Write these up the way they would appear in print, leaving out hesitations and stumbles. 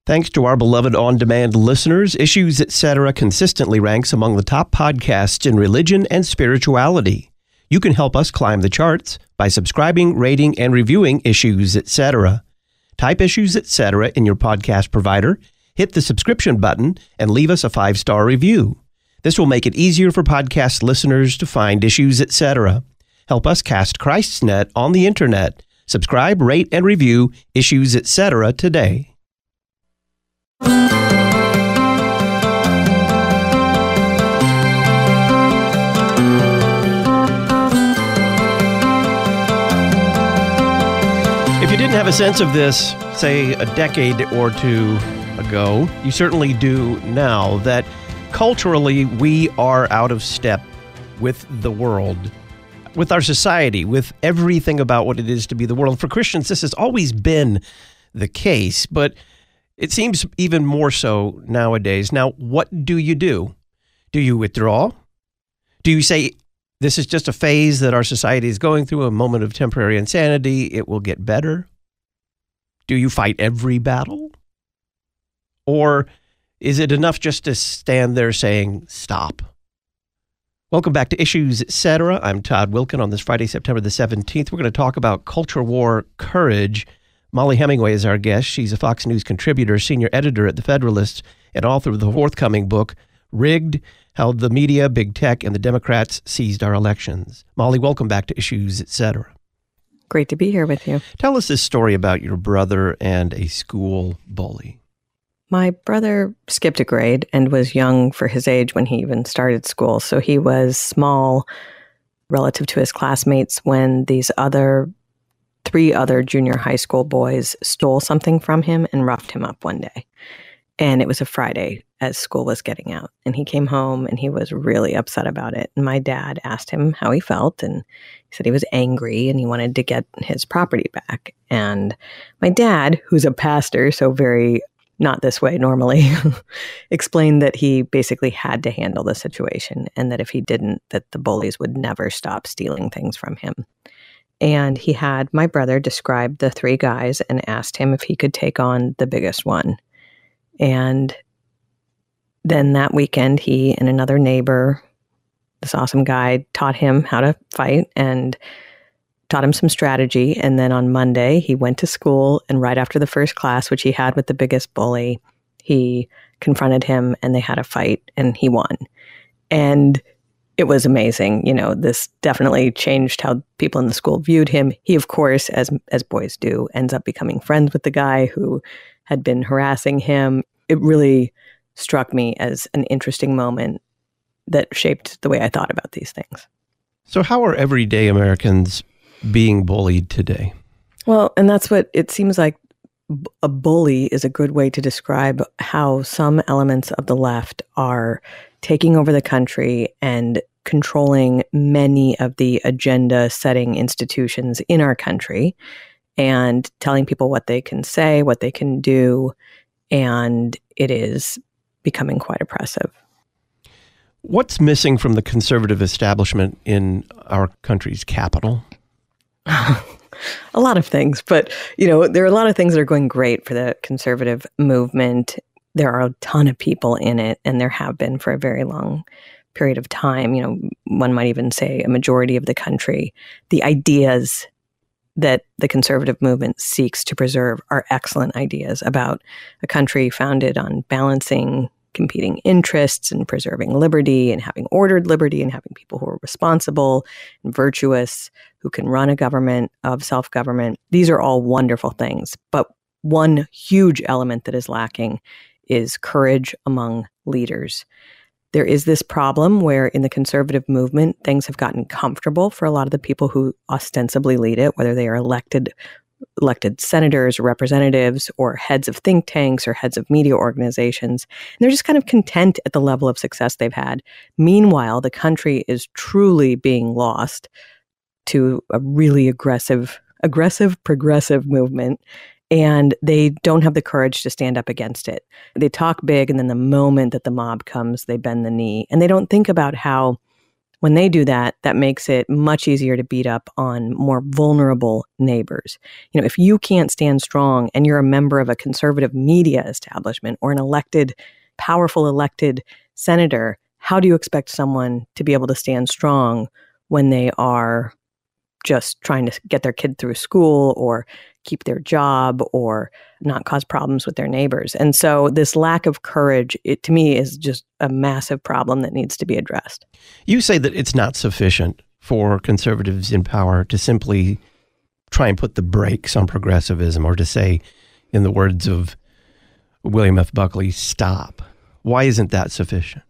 Thanks to our beloved on-demand listeners, Issues Etc. consistently ranks among the top podcasts in religion and spirituality. You can help us climb the charts by subscribing, rating, and reviewing Issues Etc. Type Issues Etc. in your podcast provider, hit the subscription button, and leave us a 5-star review. This will make it easier for podcast listeners to find Issues Etc. Help us cast Christ's net on the internet. Subscribe, rate, and review Issues Etc. today. If you didn't have a sense of this, say, a decade or two ago, you certainly do now, that culturally we are out of step with the world, with our society, with everything about what it is to be the world. For Christians, this has always been the case, but it seems even more so nowadays. Now, what do? Do you withdraw? Do you say, this is just a phase that our society is going through, a moment of temporary insanity, it will get better? Do you fight every battle? Or is it enough just to stand there saying, stop? Welcome back to Issues Etc. I'm Todd Wilken. On this Friday, September the 17th, we're going to talk about culture war courage. Mollie Hemingway is our guest. She's a Fox News contributor, senior editor at The Federalist, and author of the forthcoming book, Rigged: How the Media, Big Tech, and the Democrats Seized Our Elections. Mollie, welcome back to Issues Etc. Great to be here with you. Tell us this story about your brother and a school bully. My brother skipped a grade and was young for his age when he even started school. So he was small relative to his classmates when these three other junior high school boys stole something from him and roughed him up one day. And it was a Friday as school was getting out. And he came home and he was really upset about it. And my dad asked him how he felt. And he said he was angry and he wanted to get his property back. And my dad, who's a pastor, so very not this way normally, explained that he basically had to handle the situation. And that if he didn't, that the bullies would never stop stealing things from him. And he had my brother describe the three guys and asked him if he could take on the biggest one. And then that weekend, he and another neighbor, this awesome guy, taught him how to fight and taught him some strategy. And then on Monday, he went to school, and right after the first class, which he had with the biggest bully, he confronted him and they had a fight and he won. And it was amazing. You know, this definitely changed how people in the school viewed him. He, of course, as boys do, ends up becoming friends with the guy who had been harassing him. It really struck me as an interesting moment that shaped the way I thought about these things. So how are everyday Americans being bullied today? Well, and that's what it seems like. A bully is a good way to describe how some elements of the left are taking over the country and controlling many of the agenda-setting institutions in our country and telling people what they can say, what they can do, and it is becoming quite oppressive. What's missing from the conservative establishment in our country's capital? A lot of things, but, you know, there are a lot of things that are going great for the conservative movement. There are a ton of people in it, and there have been for a very long period of time. You know, one might even say a majority of the country. The ideas that the conservative movement seeks to preserve are excellent ideas about a country founded on balancing competing interests and preserving liberty and having ordered liberty and having people who are responsible and virtuous, who can run a government of self-government. These are all wonderful things. But one huge element that is lacking is courage among leaders. There is this problem where in the conservative movement, things have gotten comfortable for a lot of the people who ostensibly lead it, whether they are elected senators or representatives or heads of think tanks or heads of media organizations. And they're just kind of content at the level of success they've had. Meanwhile, the country is truly being lost to a really aggressive, progressive movement. And they don't have the courage to stand up against it. They talk big, and then the moment that the mob comes, they bend the knee. And they don't think about how When they do that, that makes it much easier to beat up on more vulnerable neighbors. If you can't stand strong and you're a member of a conservative media establishment or an powerful elected senator, how do you expect someone to be able to stand strong when they are just trying to get their kid through school or keep their job or not cause problems with their neighbors? And so this lack of courage, to me, is just a massive problem that needs to be addressed. You say that it's not sufficient for conservatives in power to simply try and put the brakes on progressivism, or to say, in the words of William F. Buckley, stop. Why isn't that sufficient?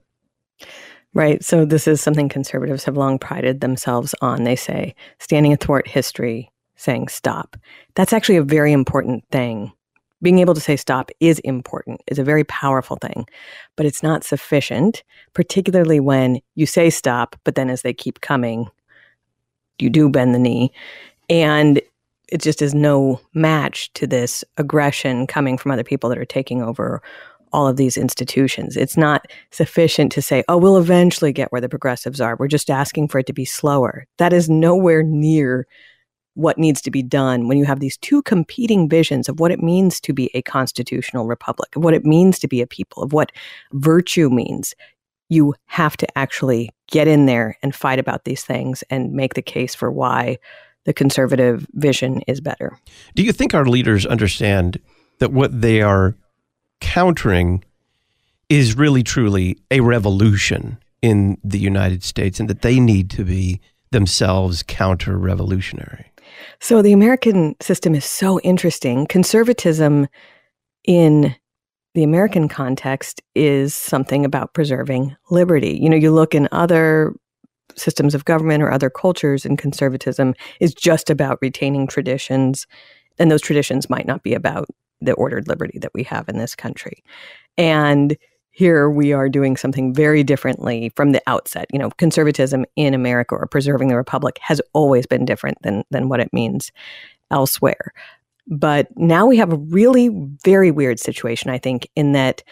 Right. So this is something conservatives have long prided themselves on. They say, standing athwart history, saying stop. That's actually a very important thing. Being able to say stop is important, is a very powerful thing, but it's not sufficient, particularly when you say stop, but then as they keep coming, you do bend the knee. And it just is no match to this aggression coming from other people that are taking over all of these institutions. It's not sufficient to say, oh, we'll eventually get where the progressives are. We're just asking for it to be slower. That is nowhere near what needs to be done when you have these two competing visions of what it means to be a constitutional republic, of what it means to be a people, of what virtue means. You have to actually get in there and fight about these things and make the case for why the conservative vision is better. Do you think our leaders understand that what they are countering is really truly a revolution in the United States, and that they need to be themselves counter-revolutionary? So the American system is so interesting. Conservatism in the American context is something about preserving liberty. You look in other systems of government or other cultures, and conservatism is just about retaining traditions, and those traditions might not be about the ordered liberty that we have in this country. And here we are doing something very differently from the outset. Conservatism in America, or preserving the republic, has always been different than what it means elsewhere. But now we have a really very weird situation, I think, in that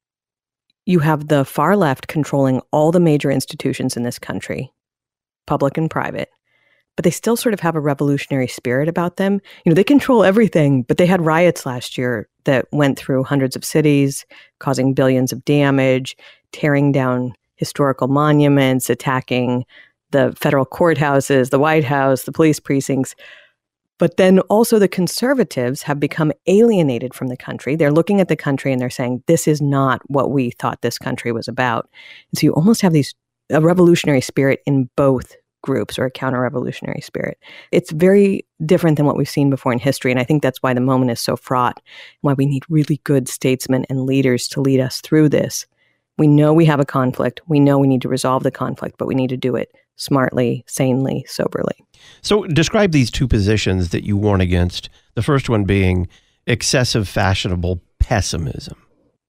you have the far left controlling all the major institutions in this country, public and private, but they still sort of have a revolutionary spirit about them. They control everything, but they had riots last year that went through hundreds of cities, causing billions of damage, tearing down historical monuments, attacking the federal courthouses, the White House, the police precincts. But then also the conservatives have become alienated from the country. They're looking at the country and they're saying, this is not what we thought this country was about. And so you almost have a revolutionary spirit in both groups, or a counter-revolutionary spirit. It's very different than what we've seen before in history, and I think that's why the moment is so fraught, why we need really good statesmen and leaders to lead us through this. We know we have a conflict. We know we need to resolve the conflict, but we need to do it smartly, sanely, soberly. So describe these two positions that you warn against, the first one being excessive fashionable pessimism.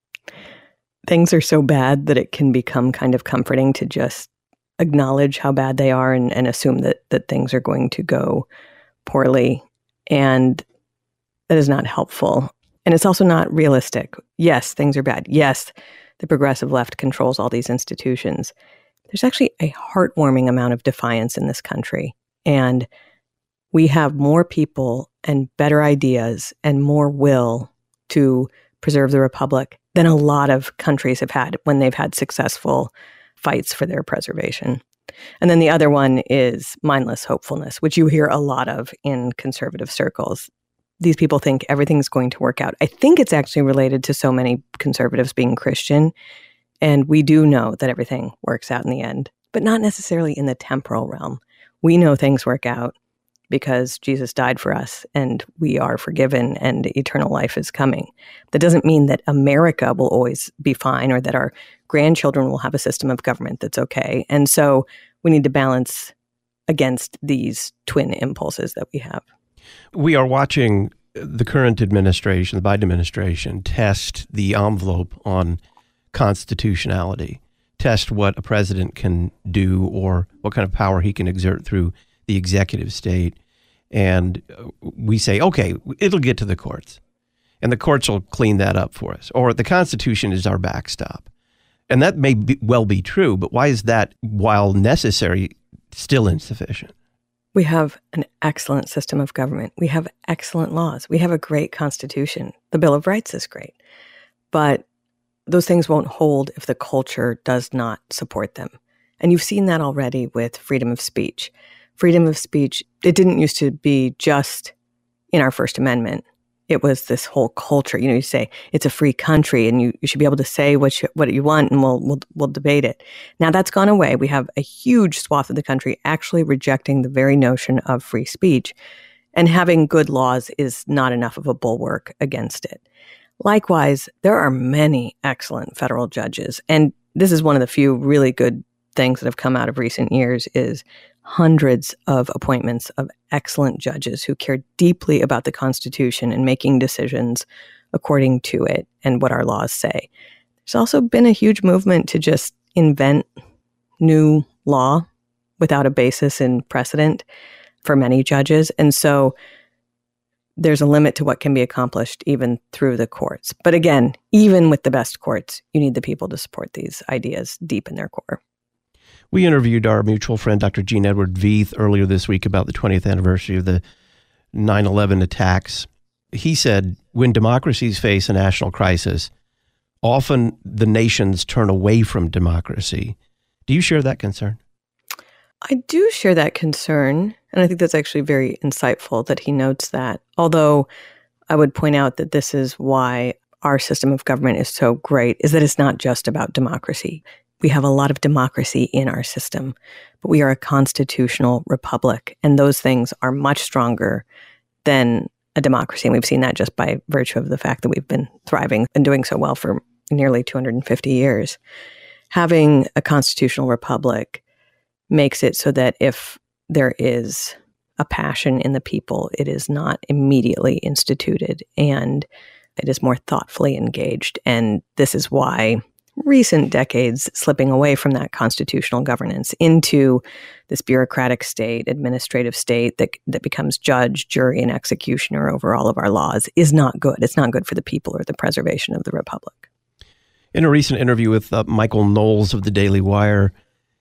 Things are so bad that it can become kind of comforting to just acknowledge how bad they are and assume that things are going to go poorly. And that is not helpful. And it's also not realistic. Yes, things are bad. Yes, the progressive left controls all these institutions. There's actually a heartwarming amount of defiance in this country. And we have more people and better ideas and more will to preserve the republic than a lot of countries have had when they've had successful fights for their preservation. And then the other one is mindless hopefulness, which you hear a lot of in conservative circles. These people think everything's going to work out. I think it's actually related to so many conservatives being Christian. And we do know that everything works out in the end, but not necessarily in the temporal realm. We know things work out because Jesus died for us and we are forgiven and eternal life is coming. That doesn't mean that America will always be fine or that our grandchildren will have a system of government that's okay. And so we need to balance against these twin impulses that we have. We are watching the current administration, the Biden administration, test the envelope on constitutionality, test what a president can do or what kind of power he can exert through the executive state. And we say, okay, it'll get to the courts and the courts will clean that up for us. Or the Constitution is our backstop. And that may well be true, but why is that, while necessary, still insufficient? We have an excellent system of government. We have excellent laws. We have a great Constitution. The Bill of Rights is great. But those things won't hold if the culture does not support them. And you've seen that already with freedom of speech. Freedom of speech, it didn't used to be just in our First Amendment. It was this whole culture. You say it's a free country and you should be able to say what you want, and we'll debate it. Now that's gone away. We have a huge swath of the country actually rejecting the very notion of free speech. And having good laws is not enough of a bulwark against it. Likewise, there are many excellent federal judges. And this is one of the few really good things that have come out of recent years is hundreds of appointments of excellent judges who care deeply about the Constitution and making decisions according to it and what our laws say. There's also been a huge movement to just invent new law without a basis in precedent for many judges. And so there's a limit to what can be accomplished even through the courts. But again, even with the best courts, you need the people to support these ideas deep in their core. We interviewed our mutual friend, Dr. Gene Edward Veith, earlier this week about the 20th anniversary of the 9/11 attacks. He said, when democracies face a national crisis, often the nations turn away from democracy. Do you share that concern? I do share that concern, and I think that's actually very insightful that he notes that. Although I would point out that this is why our system of government is so great, is that it's not just about democracy. We have a lot of democracy in our system, but we are a constitutional republic, and those things are much stronger than a democracy. And we've seen that just by virtue of the fact that we've been thriving and doing so well for nearly 250 years. Having a constitutional republic makes it so that if there is a passion in the people, it is not immediately instituted and it is more thoughtfully engaged. And this is why recent decades slipping away from that constitutional governance into this bureaucratic state, administrative state that becomes judge, jury, and executioner over all of our laws is not good. It's not good for the people or the preservation of the republic. In a recent interview with Michael Knowles of the Daily Wire,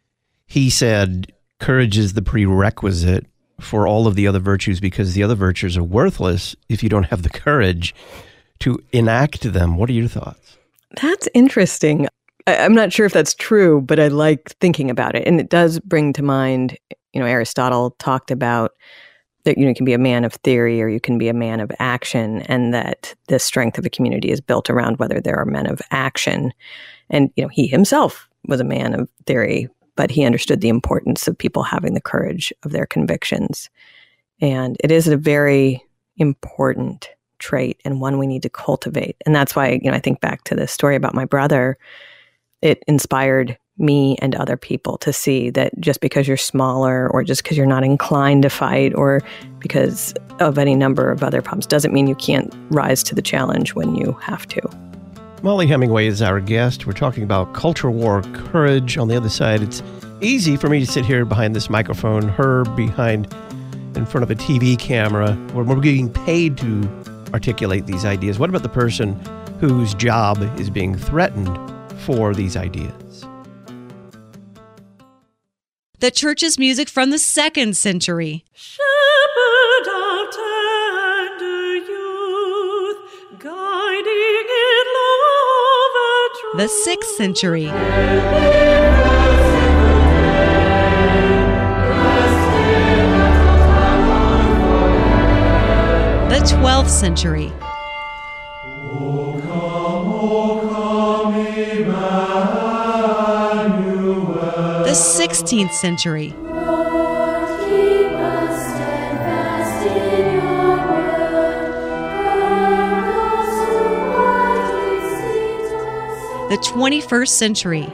he said courage is the prerequisite for all of the other virtues because the other virtues are worthless if you don't have the courage to enact them. What are your thoughts? That's interesting. I'm not sure if that's true, but I like thinking about it. And it does bring to mind, Aristotle talked about that, you can be a man of theory or you can be a man of action, and that the strength of a community is built around whether there are men of action. And, he himself was a man of theory, but he understood the importance of people having the courage of their convictions. And it is a very important trait and one we need to cultivate. And that's why, I think back to this story about my brother, it inspired me and other people to see that just because you're smaller or just because you're not inclined to fight or because of any number of other problems doesn't mean you can't rise to the challenge when you have to. Mollie Hemingway is our guest. We're talking about culture war courage. On the other side, it's easy for me to sit here behind this microphone, her in front of a TV camera, where we're getting paid to articulate these ideas. What about the person whose job is being threatened for these ideas? The church's music from the 2nd century. Shepherd of tender youth, guiding in love and truth. The 6th century. The 12th century. The 16th century. The 21st century.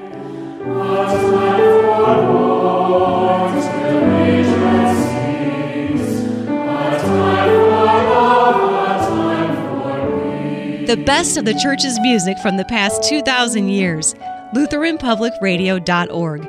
The best of the church's music from the past 2,000 years. LutheranPublicRadio.org.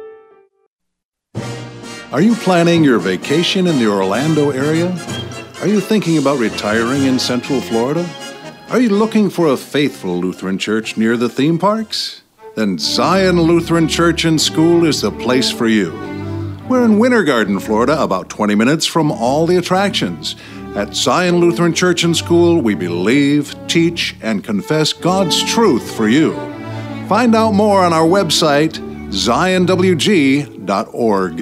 Are you planning your vacation in the Orlando area? Are you thinking about retiring in Central Florida? Are you looking for a faithful Lutheran church near the theme parks? then Zion Lutheran Church and School is the place for you. We're in Winter Garden, Florida, about 20 minutes from all the attractions. At Zion Lutheran Church and School, we believe, teach, and confess God's truth for you. Find out more on our website, zionwg.org.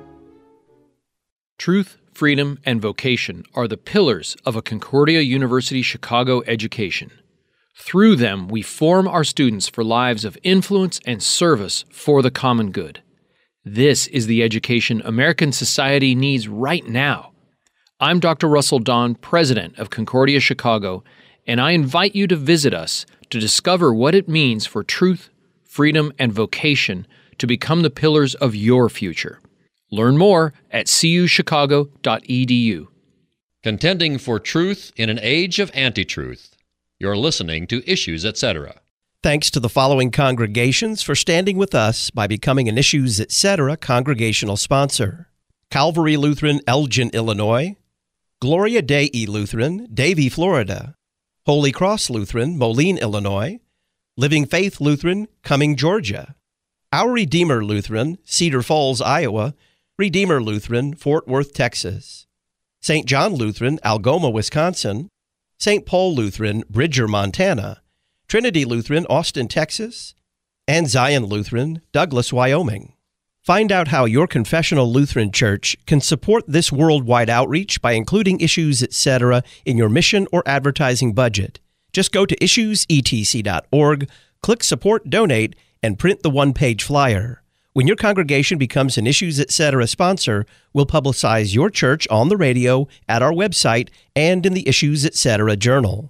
Truth, freedom, and vocation are the pillars of a Concordia University Chicago education. Through them, we form our students for lives of influence and service for the common good. This is the education American society needs right now. I'm Dr. Russell Don, president of Concordia Chicago, and I invite you to visit us to discover what it means for truth, freedom, and vocation to become the pillars of your future. Learn more at cuchicago.edu. Contending for truth in an age of anti-truth. You're listening to Issues, Etc. Thanks to the following congregations for standing with us by becoming an Issues, Etc. congregational sponsor: Calvary Lutheran, Elgin, Illinois; Gloria Dei Lutheran, Davie, Florida; Holy Cross Lutheran, Moline, Illinois; Living Faith Lutheran, Cumming, Georgia; Our Redeemer Lutheran, Cedar Falls, Iowa; Redeemer Lutheran, Fort Worth, Texas; St. John Lutheran, Algoma, Wisconsin; St. Paul Lutheran, Bridger, Montana; Trinity Lutheran, Austin, Texas; and Zion Lutheran, Douglas, Wyoming. Find out how your confessional Lutheran church can support this worldwide outreach by including Issues, Etc. in your mission or advertising budget. Just go to issuesetc.org, click Support Donate, and print the one-page flyer. When your congregation becomes an Issues, Etc. sponsor, we'll publicize your church on the radio, at our website, and in the Issues, Etc. journal.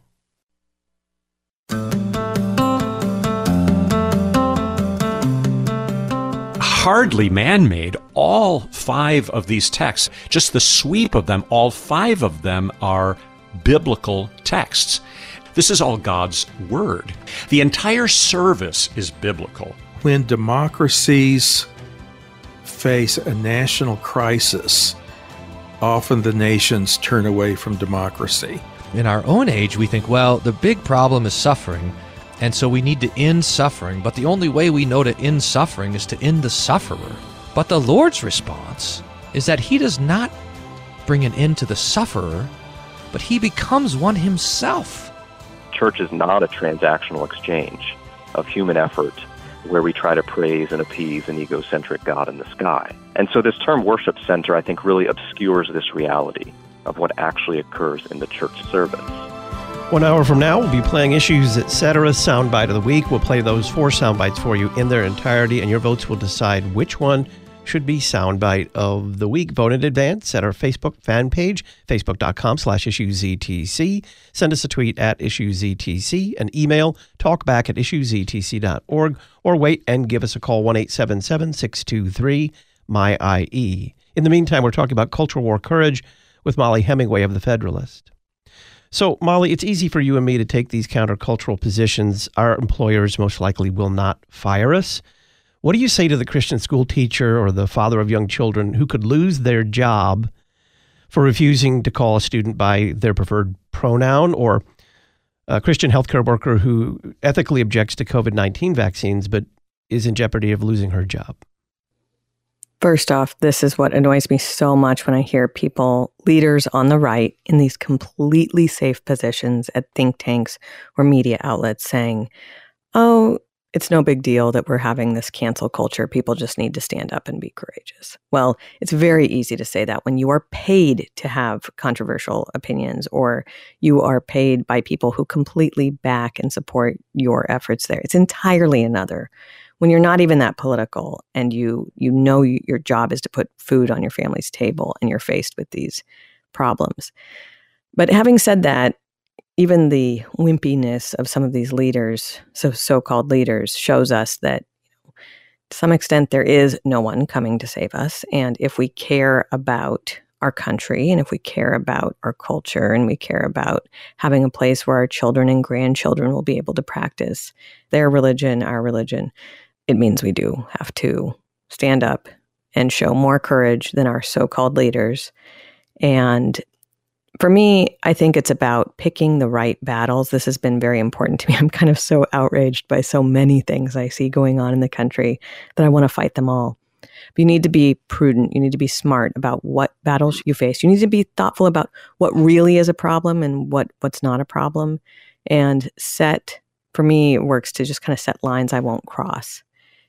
Hardly man-made. All 5 of these texts, just the sweep of them, all 5 of them are biblical texts. This is all God's Word. The entire service is biblical. When democracies face a national crisis, often the nations turn away from democracy. In our own age, we think, well, the big problem is suffering, and so we need to end suffering, but the only way we know to end suffering is to end the sufferer. But the Lord's response is that He does not bring an end to the sufferer, but He becomes one Himself. Church is not a transactional exchange of human effort where we try to praise and appease an egocentric God in the sky. And so this term worship center, I think, really obscures this reality of what actually occurs in the church service. 1 hour from now, we'll be playing Issues, Etc. Soundbite of the Week. We'll play those 4 soundbites for you in their entirety, and your votes will decide which one should be Soundbite of the Week. Vote in advance at our Facebook fan page, facebook.com/issuesetc. Send us a tweet at issuesetc, an email, talkback@issuesetc.org, or wait and give us a call, 1-877-623-MY-IE. In the meantime, we're talking about cultural war courage with Molly Hemingway of The Federalist. So, Molly, it's easy for you and me to take these countercultural positions. Our employers most likely will not fire us. What do you say to the Christian school teacher or the father of young children who could lose their job for refusing to call a student by their preferred pronoun, or a Christian healthcare worker who ethically objects to COVID-19 vaccines but is in jeopardy of losing her job? First off, this is what annoys me so much when I hear people, leaders on the right, in these completely safe positions at think tanks or media outlets saying, oh, it's no big deal that we're having this cancel culture. People just need to stand up and be courageous. Well, it's very easy to say that when you are paid to have controversial opinions, or you are paid by people who completely back and support your efforts there. It's entirely another. When you're not even that political and you know your job is to put food on your family's table and you're faced with these problems. But having said that, even the wimpiness of some of these leaders, so-called leaders, shows us that to some extent there is no one coming to save us. And if we care about our country, and if we care about our culture, and we care about having a place where our children and grandchildren will be able to practice their religion, our religion, it means we do have to stand up and show more courage than our so-called leaders and For me, I think it's about picking the right battles. This has been very important to me. I'm kind of so outraged by so many things I see going on in the country that I want to fight them all. But you need to be prudent. You need to be smart about what battles you face. You need to be thoughtful about what really is a problem and what's not a problem. And for me, it works to just kind of set lines I won't cross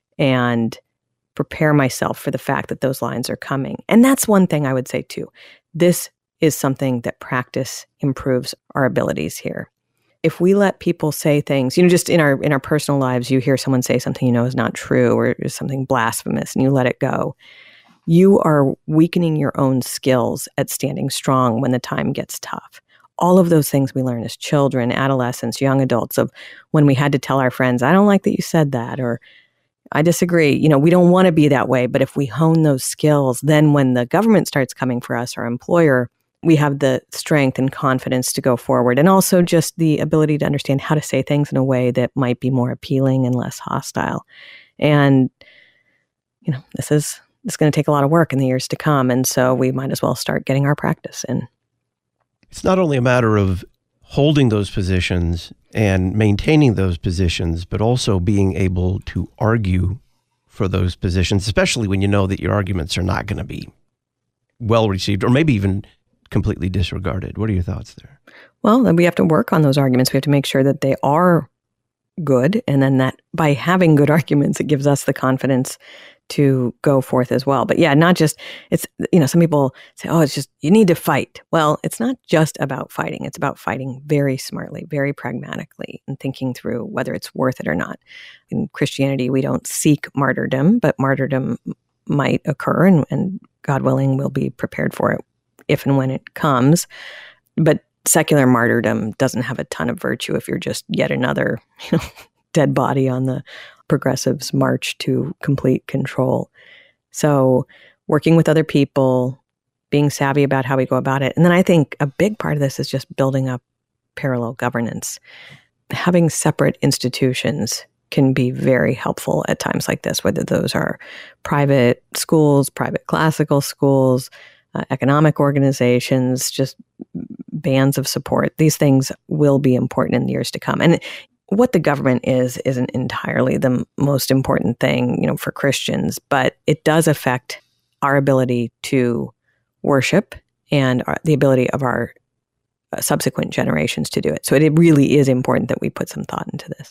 and prepare myself for the fact that those lines are coming. And that's one thing I would say too. This is something that practice improves our abilities here. If we let people say things, just in our personal lives, you hear someone say something is not true or is something blasphemous and you let it go, you are weakening your own skills at standing strong when the time gets tough. All of those things we learn as children, adolescents, young adults, of when we had to tell our friends, I don't like that you said that, or I disagree. We don't want to be that way. But if we hone those skills, then when the government starts coming for us, our employer, we have the strength and confidence to go forward, and also just the ability to understand how to say things in a way that might be more appealing and less hostile. And, this is going to take a lot of work in the years to come. And so we might as well start getting our practice in. It's not only a matter of holding those positions and maintaining those positions, but also being able to argue for those positions, especially when you know that your arguments are not going to be well received or maybe even completely disregarded. What are your thoughts there? Well, then we have to work on those arguments. We have to make sure that they are good. And then that by having good arguments, it gives us the confidence to go forth as well. But yeah, not just, it's, some people say, it's just, you need to fight. Well, it's not just about fighting. It's about fighting very smartly, very pragmatically, and thinking through whether it's worth it or not. In Christianity, we don't seek martyrdom, but martyrdom might occur, and God willing, we'll be prepared for it if and when it comes. But secular martyrdom doesn't have a ton of virtue if you're just yet another, dead body on the progressives' march to complete control. So working with other people, being savvy about how we go about it. And then I think a big part of this is just building up parallel governance. Having separate institutions can be very helpful at times like this, whether those are private schools, private classical schools, economic organizations, just bands of support. These things will be important in the years to come. And what the government isn't entirely the most important thing, for Christians, but it does affect our ability to worship and the ability of our subsequent generations to do it. So it really is important that we put some thought into this.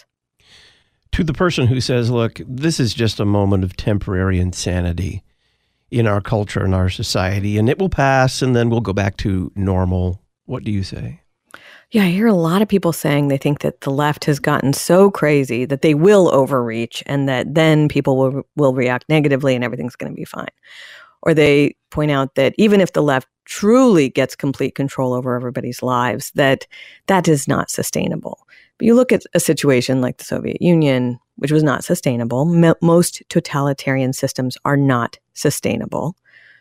To the person who says, look, this is just a moment of temporary insanity in our culture and our society, and it will pass, and then we'll go back to normal. What do you say? Yeah, I hear a lot of people saying they think that the left has gotten so crazy that they will overreach and that then people will react negatively and everything's going to be fine. Or they point out that even if the left truly gets complete control over everybody's lives, that is not sustainable. But you look at a situation like the Soviet Union, which was not sustainable. Most totalitarian systems are not sustainable,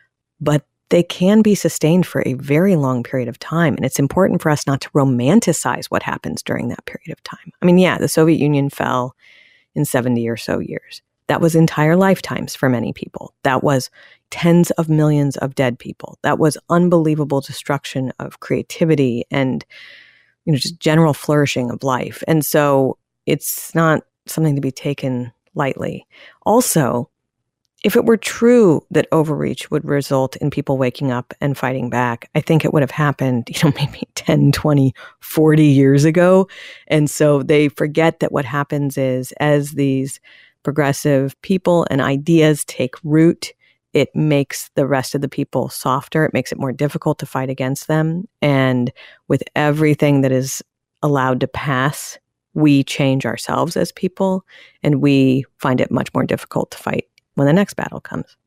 but they can be sustained for a very long period of time. And it's important for us not to romanticize what happens during that period of time. I mean, yeah, the Soviet Union fell in 70 or so years. That was entire lifetimes for many people. That was tens of millions of dead people. That was unbelievable destruction of creativity and, just general flourishing of life. And so it's not something to be taken lightly. Also, if it were true that overreach would result in people waking up and fighting back, I think it would have happened, maybe 10, 20, 40 years ago. And so they forget that what happens is as these progressive people and ideas take root, it makes the rest of the people softer. It makes it more difficult to fight against them. And with everything that is allowed to pass, we change ourselves as people, and we find it much more difficult to fight when the next battle comes.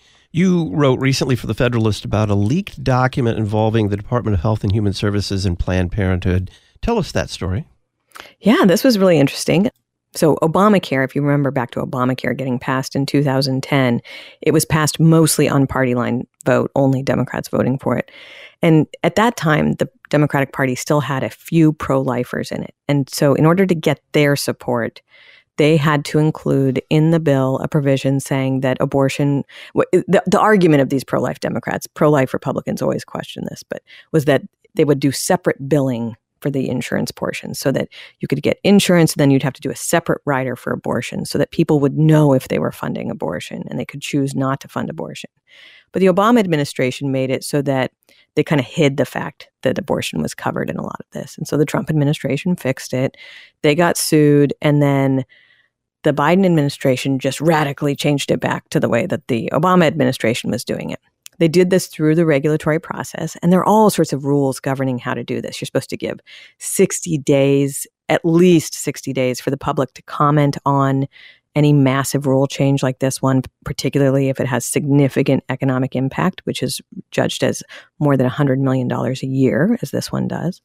You wrote recently for The Federalist about a leaked document involving the Department of Health and Human Services and Planned Parenthood. Tell us that story. Yeah, this was really interesting. So Obamacare, if you remember back to Obamacare getting passed in 2010, it was passed mostly on party line vote, only Democrats voting for it. And at that time, the Democratic Party still had a few pro-lifers in it. And so in order to get their support, they had to include in the bill a provision saying that abortion, the argument of these pro-life Democrats, pro-life Republicans always question this, but was that they would do separate billing for the insurance portion so that you could get insurance, then you'd have to do a separate rider for abortion so that people would know if they were funding abortion and they could choose not to fund abortion. But the Obama administration made it so that they kind of hid the fact that abortion was covered in a lot of this. And so the Trump administration fixed it. They got sued, and then the Biden administration just radically changed it back to the way that the Obama administration was doing it. They did this through the regulatory process, and there are all sorts of rules governing how to do this. You're supposed to give 60 days, at least 60 days, for the public to comment on any massive rule change like this one, particularly if it has significant economic impact, which is judged as more than $100 million a year, as this one does.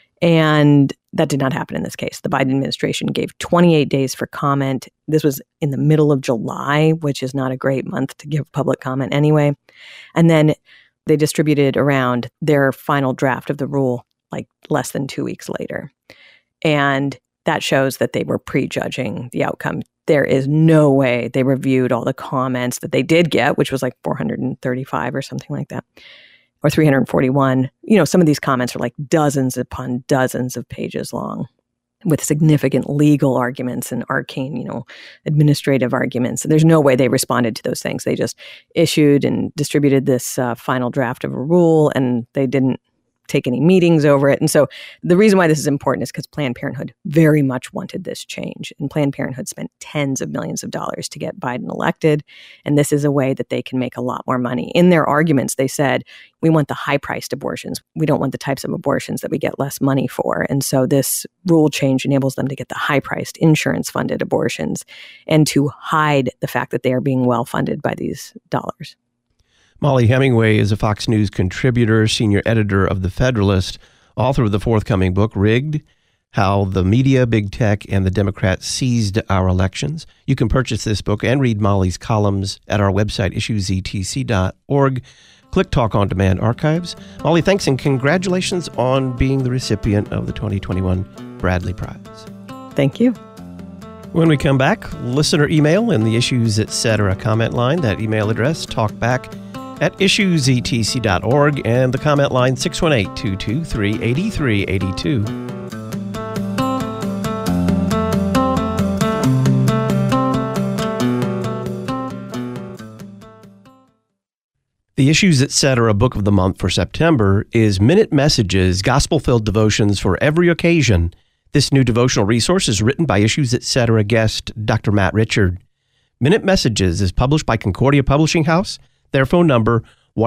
And that did not happen in this case. The Biden administration gave 28 days for comment. This was in the middle of July, which is not a great month to give public comment anyway. And then they distributed around their final draft of the rule like less than 2 weeks later. And that shows that they were prejudging the outcome. There is no way they reviewed all the comments that they did get, which was like 435 or something like that, or 341. Some of these comments are like dozens upon dozens of pages long with significant legal arguments and arcane, administrative arguments. There's no way they responded to those things. They just issued and distributed this final draft of a rule, and they didn't take any meetings over it. And so the reason why this is important is because Planned Parenthood very much wanted this change. And Planned Parenthood spent tens of millions of dollars to get Biden elected. And this is a way that they can make a lot more money. In their arguments, they said, we want the high-priced abortions. We don't want the types of abortions that we get less money for. And so this rule change enables them to get the high-priced insurance-funded abortions and to hide the fact that they are being well-funded by these dollars. Mollie Hemingway is a Fox News contributor, senior editor of The Federalist, author of the forthcoming book, Rigged: How the Media, Big Tech, and the Democrats Seized Our Elections. You can purchase this book and read Mollie's columns at our website, issuesetc.org. Click Talk On Demand archives. Mollie, thanks and congratulations on being the recipient of the 2021 Bradley Prize. Thank you. When we come back, listener email in the Issues Etc. comment line. That email address, talkback@issuesetc.org, and the comment line 618-223-8382. The Issues Etc. book of the month for September is Minute Messages, Gospel-Filled Devotions for Every Occasion. This new devotional resource is written by Issues Etc. guest Dr. Matt Richard. Minute Messages is published by Concordia Publishing House. Their phone number,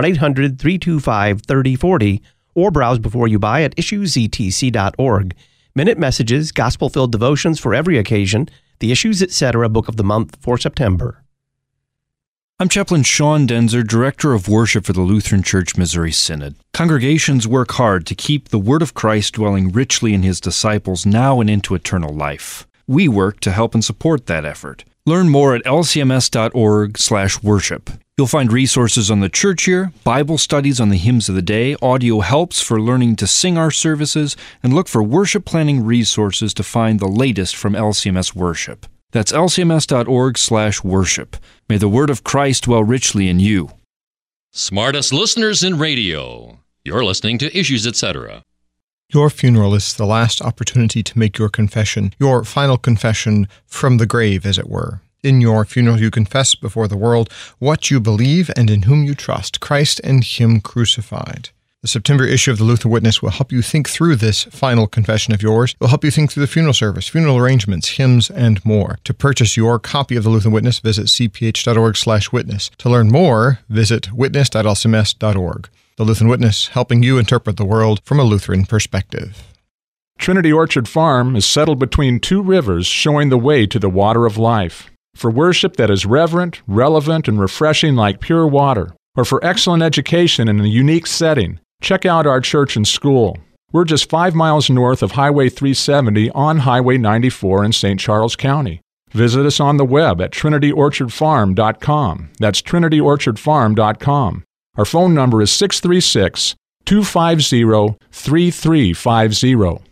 1-800-325-3040, or browse before you buy at issuesetc.org. Minute Messages, Gospel-Filled Devotions for Every Occasion, the Issues Etc. book of the month for September. I'm Chaplain Sean Denzer, Director of Worship for the Lutheran Church Missouri Synod. Congregations work hard to keep the Word of Christ dwelling richly in His disciples now and into eternal life. We work to help and support that effort. Learn more at lcms.org/worship. You'll find resources on the church year, Bible studies on the hymns of the day, audio helps for learning to sing our services, and look for worship planning resources to find the latest from LCMS worship. That's lcms.org/worship. May the word of Christ dwell richly in you. Smartest listeners in radio. You're listening to Issues Etc. Your funeral is the last opportunity to make your confession, your final confession from the grave, as it were. In your funeral, you confess before the world what you believe and in whom you trust, Christ and Him crucified. The September issue of the Lutheran Witness will help you think through this final confession of yours. It will help you think through the funeral service, funeral arrangements, hymns, and more. To purchase your copy of the Lutheran Witness, visit cph.org/witness. To learn more, visit witness.lcms.org. The Lutheran Witness, helping you interpret the world from a Lutheran perspective. Trinity Orchard Farm is settled between two rivers, showing the way to the water of life. For worship that is reverent, relevant, and refreshing like pure water, or for excellent education in a unique setting, check out our church and school. We're just 5 miles north of Highway 370 on Highway 94 in St. Charles County. Visit us on the web at trinityorchardfarm.com. That's trinityorchardfarm.com. Our phone number is 636-250-3350.